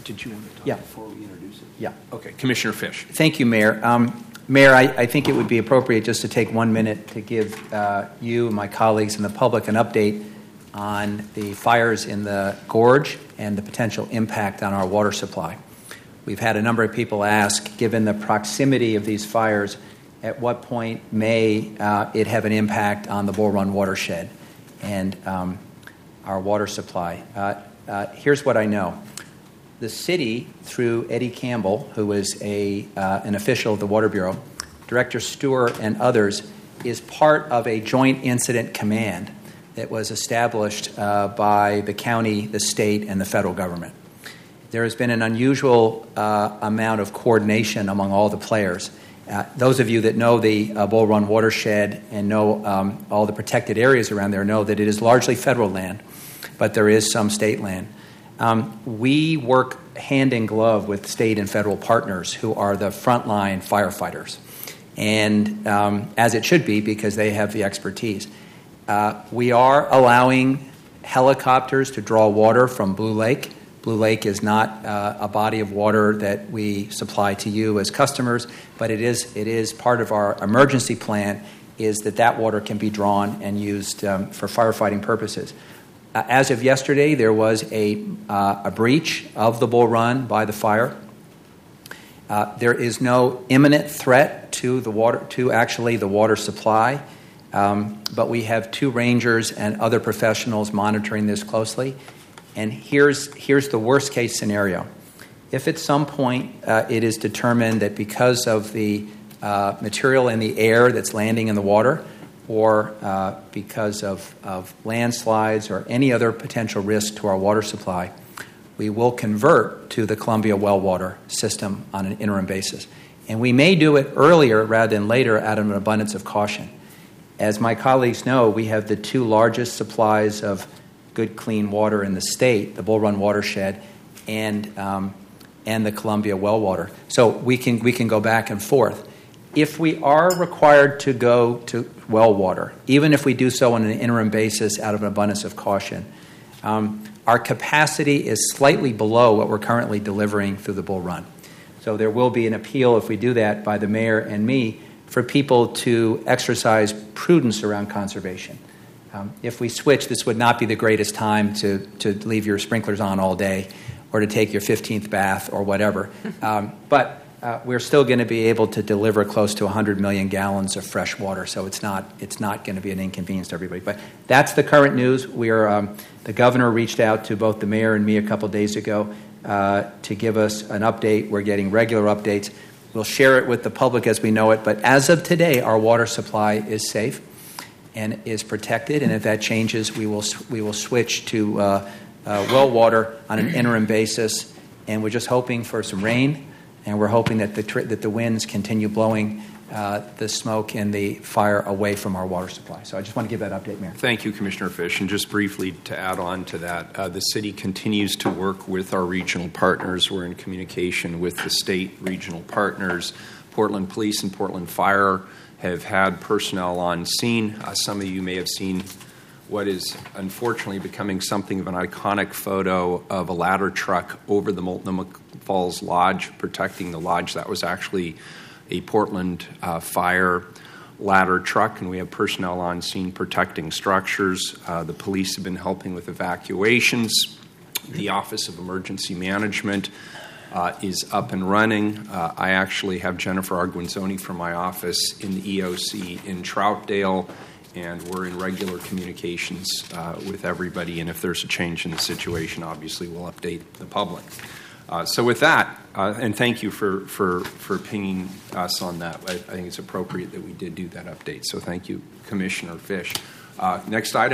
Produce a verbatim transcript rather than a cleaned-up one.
did you want to talk yeah. before we introduce it? Yeah. Okay, Commissioner Fish. Thank you, Mayor. Um, Mayor, I, I think it would be appropriate just to take one minute to give uh, you, my colleagues, and the public an update on the fires in the gorge and the potential impact on our water supply. We've had a number of people ask, given the proximity of these fires, at what point may uh, it have an impact on the Bull Run watershed and um, our water supply? Uh, uh, here's what I know. The city, through Eddie Campbell, who is a uh, an official of the Water Bureau, Director Stewart, and others, is part of a joint incident command that was established uh, by the county, the state, and the federal government. There has been an unusual uh, amount of coordination among all the players. Uh, those of you that know the uh, Bull Run watershed and know um, all the protected areas around there know that it is largely federal land, but there is some state land. Um, we work hand in glove with state and federal partners who are the frontline firefighters, and um, as it should be because they have the expertise. Uh, we are allowing helicopters to draw water from Blue Lake. Blue Lake is not uh, a body of water that we supply to you as customers, but it is it is part of our emergency plan is that that water can be drawn and used um, for firefighting purposes. Uh, as of yesterday, there was a, uh, a breach of the Bull Run by the fire. Uh, there is no imminent threat to the water, to actually the water supply. Um, but we have two rangers and other professionals monitoring this closely. And here's here's the worst case scenario. If at some point uh, it is determined that because of the uh, material in the air that's landing in the water, or uh, because of, of landslides or any other potential risk to our water supply, we will convert to the Columbia well water system on an interim basis. And we may do it earlier rather than later out of an abundance of caution. As my colleagues know, we have the two largest supplies of good, clean water in the state, the Bull Run watershed and um, and the Columbia well water. So we can we can go back and forth. If we are required to go to well water, even if we do so on an interim basis out of an abundance of caution, um, our capacity is slightly below what we're currently delivering through the Bull Run. So there will be an appeal if we do that by the mayor and me for people to exercise prudence around conservation. Um, if we switch, this would not be the greatest time to, to leave your sprinklers on all day or to take your fifteenth bath or whatever. Um, but uh, we're still going to be able to deliver close to one hundred million gallons of fresh water, so it's not it's not going to be an inconvenience to everybody. But that's the current news. We are um, the governor reached out to both the mayor and me a couple days ago uh, to give us an update. We're getting regular updates. We'll share it with the public as we know it. But as of today, our water supply is safe and is protected. And if that changes, we will we will switch to uh, uh, well water on an interim basis. And we're just hoping for some rain, and we're hoping that the tr- that the winds continue blowing uh, the smoke and the fire away from our water supply. So I just want to give that update, Mayor. Thank you, Commissioner Fish. And just briefly to add on to that, uh, the city continues to work with our regional partners. We're in communication with the state regional partners. Portland Police and Portland Fire have had personnel on scene. Uh, some of you may have seen what is unfortunately becoming something of an iconic photo of a ladder truck over the Multnomah Falls Lodge, protecting the lodge. That was actually a Portland uh, fire ladder truck, and we have personnel on scene protecting structures. Uh, the police have been helping with evacuations. The Office of Emergency Management uh, is up and running. Uh, I actually have Jennifer Arguinzoni from my office in the E O C in Troutdale, and we're in regular communications uh, with everybody, and if there's a change in the situation, obviously we'll update the public. Uh, so with that, uh, and thank you for, for, for pinging us on that. I, I think it's appropriate that we did do that update. So thank you, Commissioner Fish. Uh, next item.